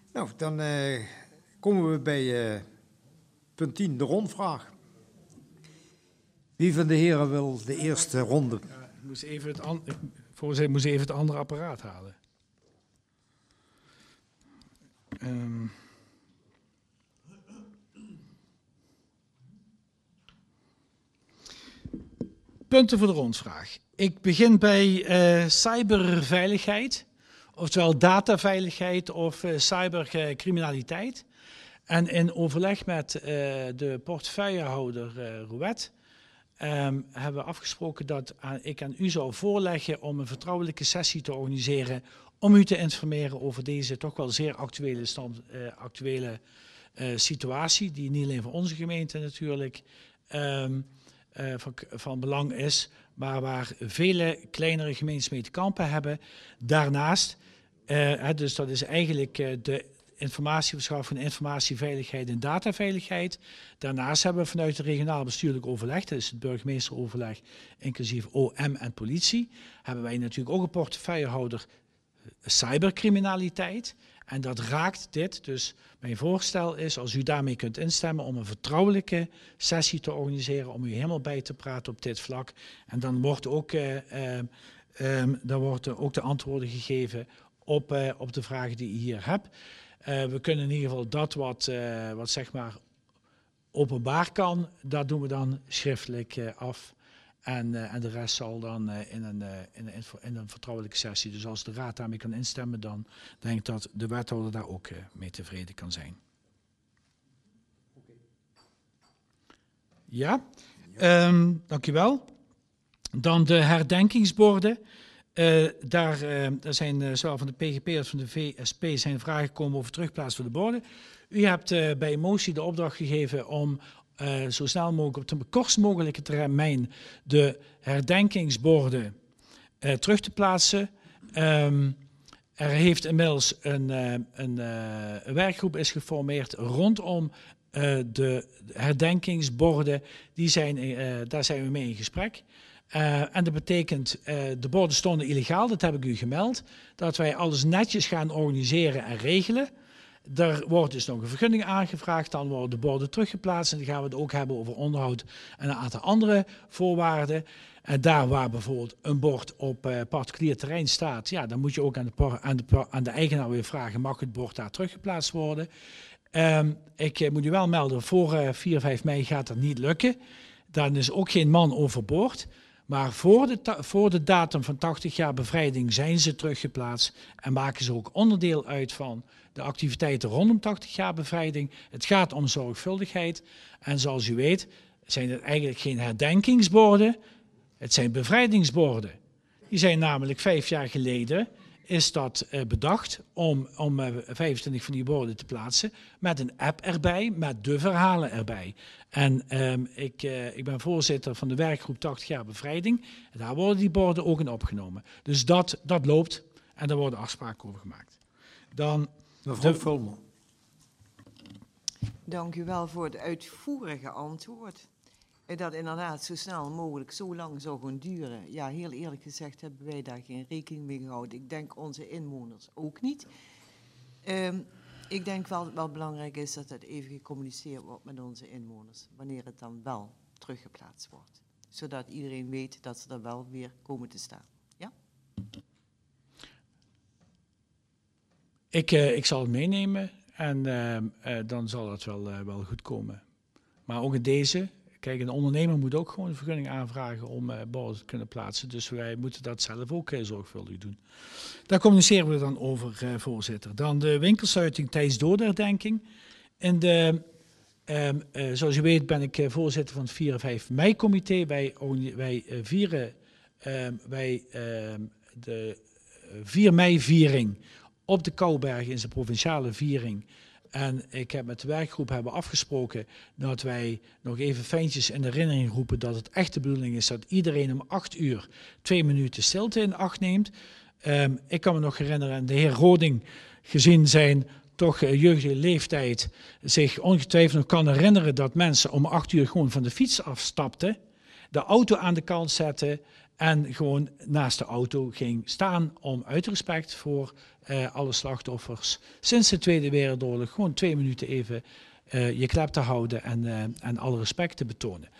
Nou, dan komen we bij punt 10, de rondvraag. Wie van de heren wil de eerste ronde? Ik moest even het andere apparaat halen. Punten voor de rondvraag. Ik begin bij cyberveiligheid, oftewel dataveiligheid of cybercriminaliteit. En in overleg met de portefeuillehouder Rouet hebben we afgesproken dat ik aan u zou voorleggen om een vertrouwelijke sessie te organiseren om u te informeren over deze toch wel zeer actuele situatie, die niet alleen voor onze gemeente natuurlijk van belang is, maar waar vele kleinere gemeentes mee te kampen hebben. Daarnaast, dus dat is eigenlijk de informatieverschaffing, informatieveiligheid en dataveiligheid. Daarnaast hebben we vanuit het regionaal bestuurlijk overleg, dat is het burgemeesteroverleg, inclusief OM en politie, hebben wij natuurlijk ook een portefeuillehouder cybercriminaliteit. En dat raakt dit. Dus mijn voorstel is, als u daarmee kunt instemmen, om een vertrouwelijke sessie te organiseren, om u helemaal bij te praten op dit vlak. En dan wordt ook, de antwoorden gegeven op de vragen die u hier hebt. We kunnen in ieder geval dat wat zeg maar openbaar kan, dat doen we dan schriftelijk af. En de rest zal dan in een vertrouwelijke sessie. Dus als de raad daarmee kan instemmen, dan denk ik dat de wethouder daar ook mee tevreden kan zijn. Ja, dank u wel. Dan de herdenkingsborden. Daar zijn zowel van de PGP als van de VSP zijn vragen gekomen over terugplaatsen van de borden. U hebt bij motie de opdracht gegeven om zo snel mogelijk op de kortst mogelijke termijn de herdenkingsborden terug te plaatsen. Er heeft inmiddels een werkgroep is geformeerd rondom de herdenkingsborden. Daar zijn we mee in gesprek. En dat betekent, de borden stonden illegaal, dat heb ik u gemeld, dat wij alles netjes gaan organiseren en regelen. Er wordt dus nog een vergunning aangevraagd, dan worden de borden teruggeplaatst en dan gaan we het ook hebben over onderhoud en een aantal andere voorwaarden. En daar waar bijvoorbeeld een bord op particulier terrein staat, ja, dan moet je ook aan de eigenaar weer vragen, mag het bord daar teruggeplaatst worden? Ik moet u wel melden, voor 4, 5 mei gaat dat niet lukken. Dan is ook geen man overboord. Maar voor de datum van 80 jaar bevrijding zijn ze teruggeplaatst en maken ze ook onderdeel uit van de activiteiten rondom 80 jaar bevrijding. Het gaat om zorgvuldigheid en zoals u weet zijn het eigenlijk geen herdenkingsborden, het zijn bevrijdingsborden. Die zijn namelijk 5 jaar geleden is dat bedacht om 25 van die borden te plaatsen met een app erbij, met de verhalen erbij. En ik ben voorzitter van de werkgroep 80 jaar bevrijding. En daar worden die borden ook in opgenomen. Dus dat loopt en daar worden afspraken over gemaakt. Dan mevrouw Vulman. Dank u wel voor het uitvoerige antwoord. Dat inderdaad zo snel mogelijk, zo lang zou gaan duren. Ja, heel eerlijk gezegd hebben wij daar geen rekening mee gehouden. Ik denk onze inwoners ook niet. Ik denk wel dat het wel belangrijk is dat het even gecommuniceerd wordt met onze inwoners. Wanneer het dan wel teruggeplaatst wordt. Zodat iedereen weet dat ze er wel weer komen te staan. Ja? Ik zal het meenemen en dan zal het wel goed komen. Maar ook in deze... Kijk, een ondernemer moet ook gewoon een vergunning aanvragen om borden te kunnen plaatsen. Dus wij moeten dat zelf ook zorgvuldig doen. Daar communiceren we dan over, voorzitter. Dan de winkelsluiting tijdens dodenherdenking. Zoals u weet ben ik voorzitter van het 4 en 5 mei-comité. Wij vieren de 4 mei-viering op de Kouwberg in zijn provinciale viering. En ik heb met de werkgroep hebben afgesproken dat wij nog even fijntjes in herinnering roepen dat het echt de bedoeling is dat iedereen om 8 uur 2 minuten stilte in acht neemt. Ik kan me nog herinneren, en de heer Roding, gezien zijn toch jeugdige leeftijd, zich ongetwijfeld nog kan herinneren dat mensen om 8 uur gewoon van de fiets afstapten, de auto aan de kant zetten En gewoon naast de auto ging staan om uit respect voor alle slachtoffers sinds de Tweede Wereldoorlog gewoon 2 minuten even je klep te houden en alle respect te betonen.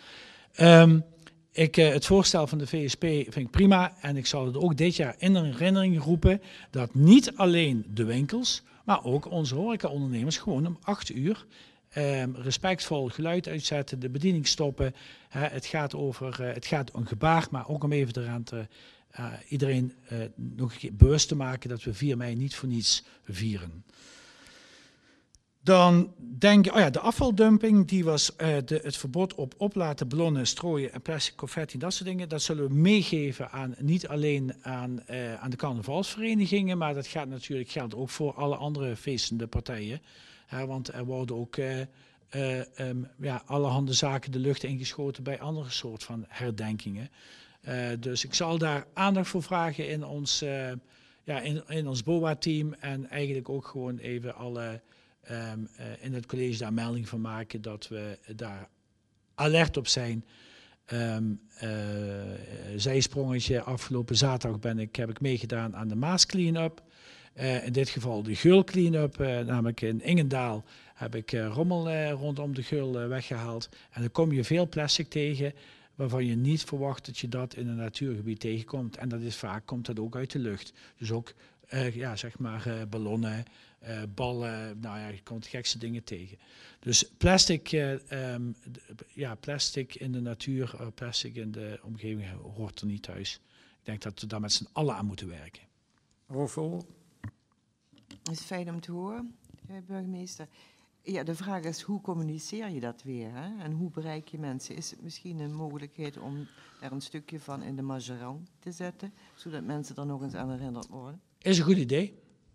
Het voorstel van de VSP vind ik prima en ik zal het ook dit jaar in herinnering roepen dat niet alleen de winkels, maar ook onze horecaondernemers gewoon om 8 uur respectvol geluid uitzetten, de bediening stoppen. Het gaat om gebaar, maar ook om even eraan te iedereen nog een keer bewust te maken dat we 4 mei niet voor niets vieren. Dan denk ik, de afvaldumping, die was het verbod op oplaten, ballonnen, strooien en plastic confetti, dat soort dingen. Dat zullen we meegeven aan, niet alleen aan de carnavalsverenigingen, maar dat geldt ook voor alle andere feestende partijen. Want er worden ook allerhande zaken de lucht ingeschoten bij andere soort van herdenkingen. Dus ik zal daar aandacht voor vragen in ons BOA-team en eigenlijk ook gewoon even alle in het college daar melding van maken dat we daar alert op zijn. Zijsprongetje, afgelopen zaterdag heb ik meegedaan aan de Maas Clean-up. In dit geval de Geul Clean-up, namelijk in Ingendaal heb ik rommel rondom de Geul weggehaald. En dan kom je veel plastic tegen waarvan je niet verwacht dat je dat in een natuurgebied tegenkomt. En dat is vaak, komt dat ook uit de lucht. Dus ook ballonnen, ballen, je komt de gekste dingen tegen. Dus plastic in de natuur, plastic in de omgeving hoort er niet thuis. Ik denk dat we daar met z'n allen aan moeten werken. Roffel? Dat is fijn om te horen, burgemeester. Ja, de vraag is, hoe communiceer je dat weer? Hè? En hoe bereik je mensen? Is het misschien een mogelijkheid om er een stukje van in de Majoran te zetten, zodat mensen er nog eens aan herinnerd worden? Is een goed idee.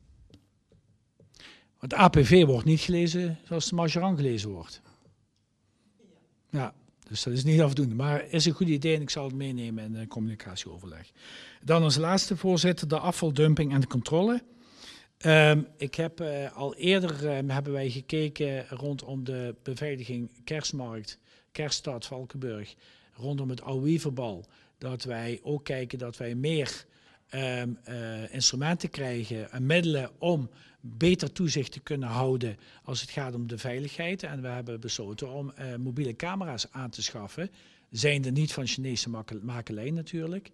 Want de APV wordt niet gelezen zoals de Majoran gelezen wordt. Ja, dus dat is niet afdoende. Maar is een goed idee en ik zal het meenemen in de communicatieoverleg. Dan als laatste, voorzitter, de afvaldumping en de controle. Ik heb al eerder hebben wij gekeken rondom de beveiliging Kerstmarkt, Kerststad Valkenburg, rondom het Ouwieverbal. Dat wij ook kijken dat wij meer instrumenten krijgen en middelen om beter toezicht te kunnen houden als het gaat om de veiligheid. En we hebben besloten om mobiele camera's aan te schaffen, zijnde niet van Chinese makelij natuurlijk.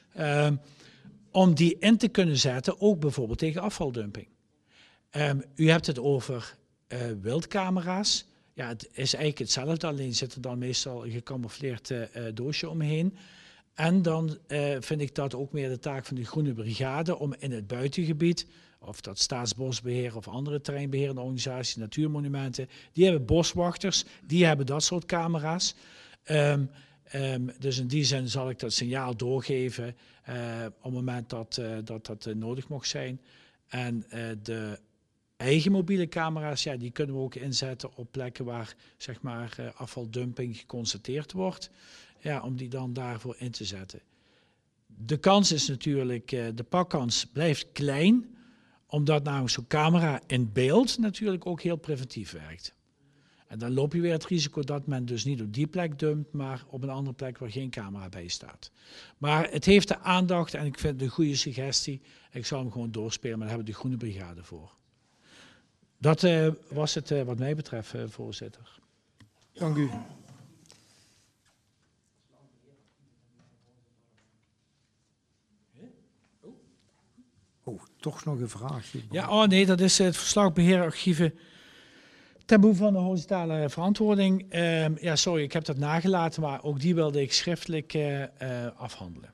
Om die in te kunnen zetten, ook bijvoorbeeld tegen afvaldumping. U hebt het over wildcamera's. Ja, het is eigenlijk hetzelfde, alleen zit er dan meestal een gecamoufleerd doosje omheen. En dan vind ik dat ook meer de taak van de Groene Brigade om in het buitengebied, of dat Staatsbosbeheer of andere terreinbeherende organisaties, natuurmonumenten, die hebben boswachters, die hebben dat soort camera's. Dus in die zin zal ik dat signaal doorgeven op het moment dat nodig mocht zijn. En de eigen mobiele camera's, ja, die kunnen we ook inzetten op plekken waar zeg maar, afvaldumping geconstateerd wordt. Ja, om die dan daarvoor in te zetten. De kans is natuurlijk, de pakkans blijft klein, omdat namelijk zo'n camera in beeld natuurlijk ook heel preventief werkt. En dan loop je weer het risico dat men dus niet op die plek dumpt, maar op een andere plek waar geen camera bij staat. Maar het heeft de aandacht en ik vind het een goede suggestie. Ik zal hem gewoon doorspelen, maar daar hebben we de Groene Brigade voor. Dat was het wat mij betreft, voorzitter. Dank u. Oh, toch nog een vraagje. Ja, dat is het verslag beheerarchieven ten behoeve van de horizontale verantwoording. Sorry, ik heb dat nagelaten, maar ook die wilde ik schriftelijk afhandelen.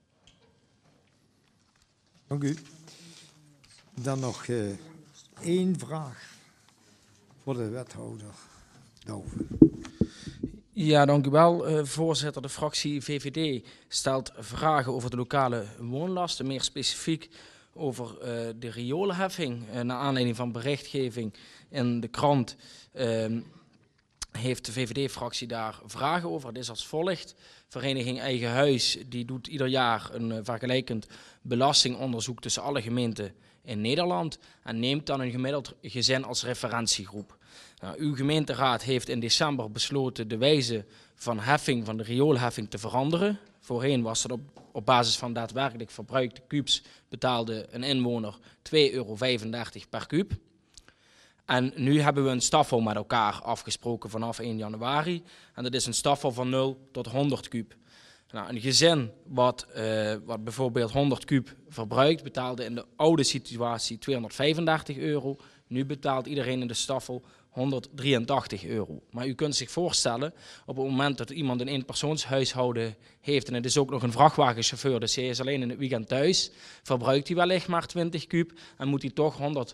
Dank u. Dan nog 1 vraag voor de wethouder Douwen. Ja, dank u wel, voorzitter. De fractie VVD stelt vragen over de lokale woonlasten, meer specifiek over de rioolheffing. Naar aanleiding van berichtgeving in de krant heeft de VVD-fractie daar vragen over. Het is als volgt. Vereniging Eigen Huis die doet ieder jaar een vergelijkend belastingonderzoek tussen alle gemeenten in Nederland en neemt dan een gemiddeld gezin als referentiegroep. Nou, uw gemeenteraad heeft in december besloten de wijze van heffing van de rioolheffing te veranderen Voorheen was dat op basis van daadwerkelijk verbruikte kubus betaalde een inwoner €2,35 per kuub. En nu hebben we een staffel met elkaar afgesproken vanaf 1 januari. En dat is een staffel van 0 tot 100 kuub. Nou, een gezin wat bijvoorbeeld 100 kuub verbruikt, betaalde in de oude situatie €235. Nu betaalt iedereen in de staffel €183. Maar u kunt zich voorstellen, op het moment dat iemand een eenpersoonshuishouden heeft en het is ook nog een vrachtwagenchauffeur, dus hij is alleen in het weekend thuis, verbruikt hij wellicht maar 20 kuub en moet hij toch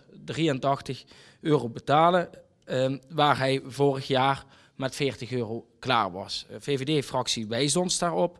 €183 betalen, waar hij vorig jaar met €40 klaar was. VVD-fractie wijst ons daarop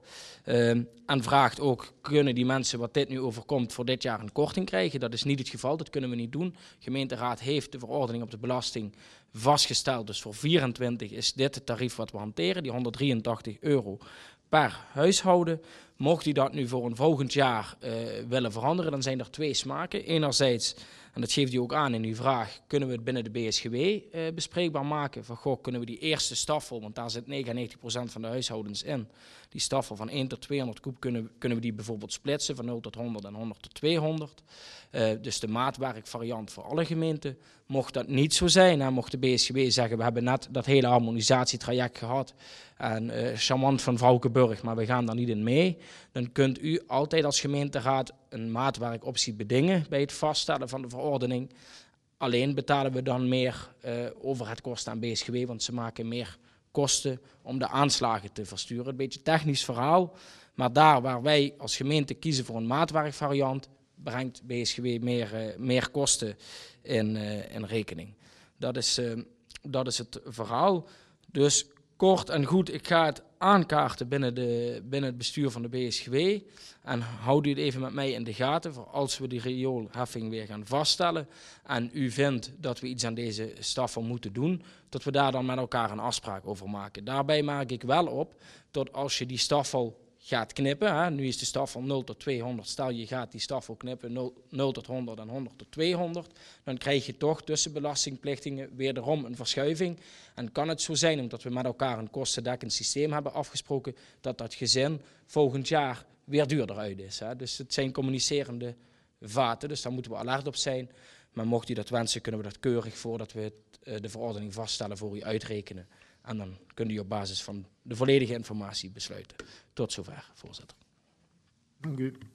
en vraagt ook, kunnen die mensen wat dit nu overkomt voor dit jaar een korting krijgen? Dat is niet het geval, dat kunnen we niet doen. De gemeenteraad heeft de verordening op de belasting vastgesteld, dus voor 24 is dit het tarief wat we hanteren, die €183 per huishouden. Mocht u dat nu voor een volgend jaar willen veranderen, dan zijn er 2 smaken. Enerzijds, en dat geeft u ook aan in uw vraag, kunnen we het binnen de BSGW bespreekbaar maken. Van goh, kunnen we die eerste staffel, want daar zit 99% van de huishoudens in. Die staffel van 1 tot 200 kuub kunnen we die bijvoorbeeld splitsen van 0 tot 100 en 100 tot 200. Dus de maatwerkvariant voor alle gemeenten. Mocht dat niet zo zijn, en mocht de BSGW zeggen, we hebben net dat hele harmonisatietraject gehad en charmant van Valkenburg, maar we gaan daar niet in mee, dan kunt u altijd als gemeenteraad een maatwerkoptie bedingen bij het vaststellen van de verordening. Alleen betalen we dan meer overheidkosten aan BSGW, want ze maken meer kosten om de aanslagen te versturen. Een beetje technisch verhaal, maar daar waar wij als gemeente kiezen voor een maatwerkvariant, brengt BSGW meer kosten in rekening. Dat is het verhaal. Dus kort en goed, ik ga het aankaarten binnen het bestuur van de BSGW. En houd u het even met mij in de gaten voor als we die rioolheffing weer gaan vaststellen. En u vindt dat we iets aan deze staffel moeten doen, dat we daar dan met elkaar een afspraak over maken. Daarbij maak ik wel op dat als je die staffel gaat knippen, hè, nu is de staffel 0 tot 200, stel je gaat die staffel knippen 0 tot 100 en 100 tot 200, dan krijg je toch tussen belastingplichtingen wederom een verschuiving. En kan het zo zijn, omdat we met elkaar een kostendekkend systeem hebben afgesproken, dat dat gezin volgend jaar weer duurder uit is. Hè. Dus het zijn communicerende vaten, dus daar moeten we alert op zijn. Maar mocht u dat wensen, kunnen we dat keurig voordat we de verordening vaststellen voor u uitrekenen. En dan kunt u op basis van de volledige informatie besluiten. Tot zover, voorzitter. Dank u.